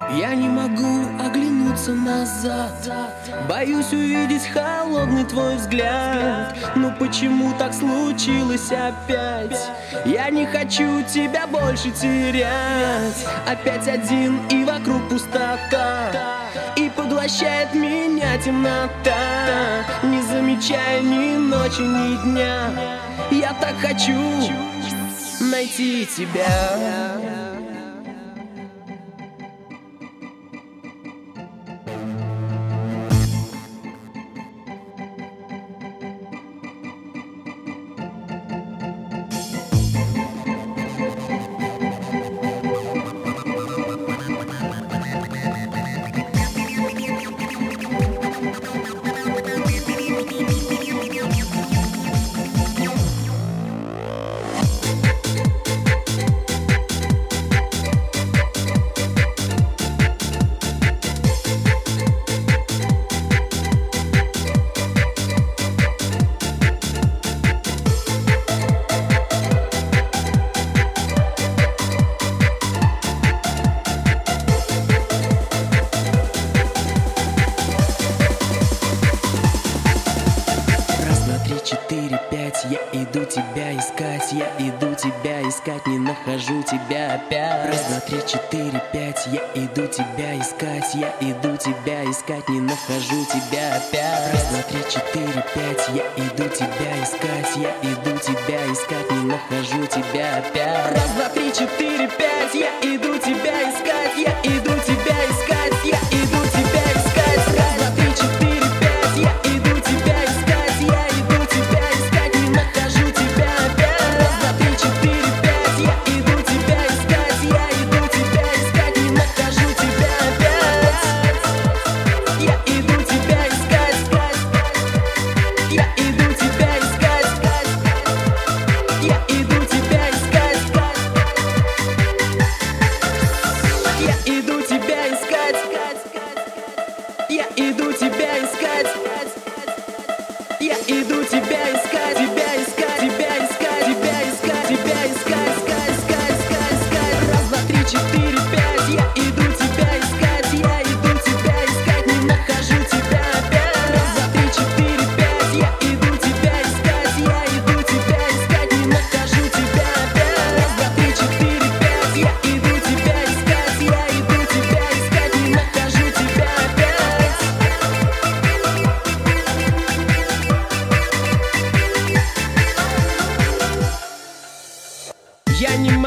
Я не могу оглянуться назад, боюсь увидеть холодный твой взгляд. Но почему так случилось опять? Я не хочу тебя больше терять. Опять один и вокруг пустота, и поглощает меня темнота, не замечая ни ночи, ни дня. Я так хочу найти тебя. Четыре, пять, я иду тебя искать, я иду тебя искать, не нахожу тебя опять. Раз, два, три, четыре, пять, я иду тебя искать, я иду тебя искать, не нахожу тебя опять. Раз, два, три, четыре, пять, я иду тебя искать, я иду тебя искать, не нахожу тебя опять. Раз, два, три, четыре, пять, я иду тебя искать, я иду тебя искать, я иду тебя искать. Раз, два, три, четыре, пять, я иду тебя искать, я иду тебя искать, не нахожу тебя опять. Раз, два, три, четыре, пять, я иду тебя искать, я иду тебя искать, не нахожу тебя опять. Я иду тебя искать, я иду тебя искать, я иду тебя искать, я иду тебя искать, я иду тебя искать, я иду тебя искать, тебя искать, тебя искать, тебя искать, тебя искать, искать, искать, искать, искать. Раз, два, три, четыре, пять, я иду тебя искать, я иду тебя искать, не нахожу тебя опять. Раз, два, три, четыре, пять, я иду тебя искать, я иду тебя искать, не нахожу тебя опять. Раз, два, три, четыре, пять, я иду тебя искать, я иду тебя искать, не нахожу тебя опять. Я не